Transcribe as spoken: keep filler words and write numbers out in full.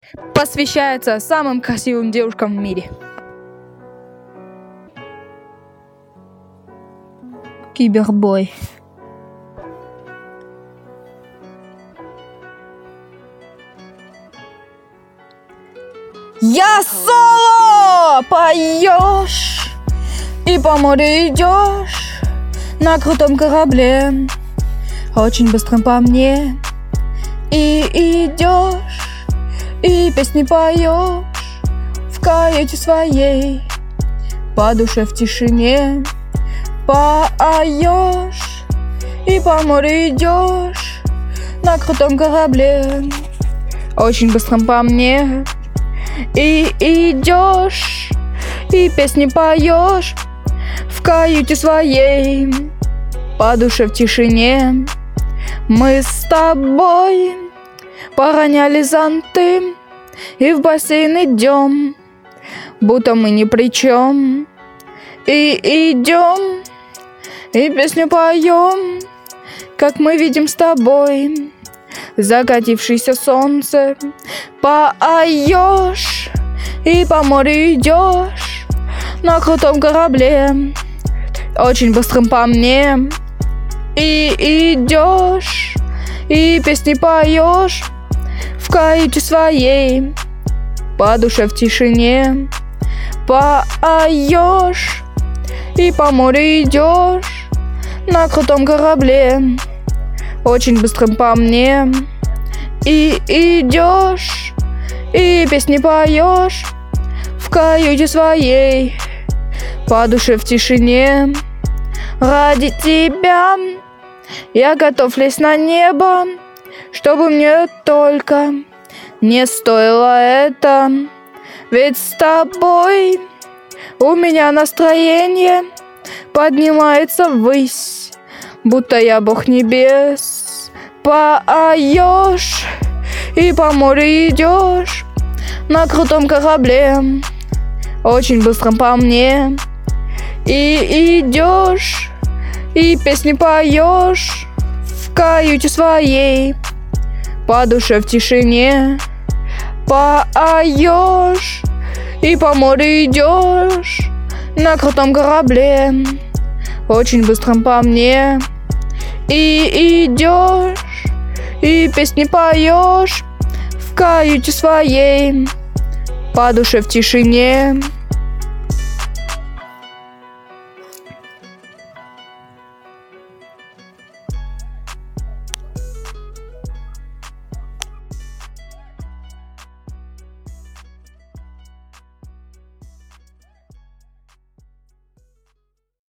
посвящается самым красивым девушкам в мире. Кибербой. Я соло! Поешь и по морю идешь на крутом корабле, очень быстрым по мне. И идешь, и песни поешь в каюте своей, по душе в тишине. Поешь и по морю идешь на крутом корабле, очень быстрым по мне. И идешь, и песни поешь в каюте своей, по душе в тишине. Мы с тобой пороняли зонты и в бассейн идем, будто мы ни при чем. И идем, и песню поем, как мы видим с тобой закатившееся солнце. Поешь и по морю идешь на крутом корабле, очень быстрым по мне. И идешь, и песни поешь в каюте своей, по душе в тишине. Поешь и по морю идешь на крутом корабле, очень быстрым по мне. И идешь, и песни поешь в каюте своей, по душе в тишине. Ради тебя я готов лезть на небо, чтобы мне только не стоило это. Ведь с тобой у меня настроение поднимается ввысь, будто я Бог небес. Поешь и по морю идешь на крутом корабле, очень быстрым по мне. И идешь, и песни поешь в каюте своей, по душе в тишине. Поешь и по морю идешь на крутом корабле, очень быстрым по мне. И идешь, и песни поешь в каюте своей, по душе в тишине.